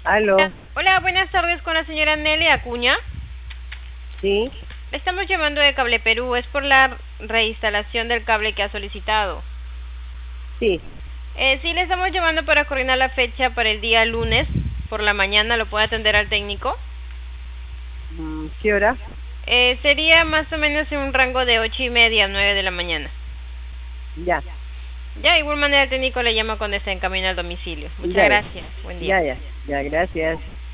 Aló, Hola, buenas tardes con la señora Nelly Acuña. sí, Le estamos llamando de Cable Perú, es por la reinstalación del cable que ha solicitado. sí. Sí, le estamos llamando para coordinar la fecha para el día lunes por la mañana. ¿Lo puede atender al técnico? ¿Qué hora? Sería más o menos en un rango de 8:30 a 9 de la mañana. Ya, Ya, de igual manera el técnico le llama cuando esté en camino al domicilio. Muchas ya, ya, gracias. Buen día. ya, ya, ya, gracias.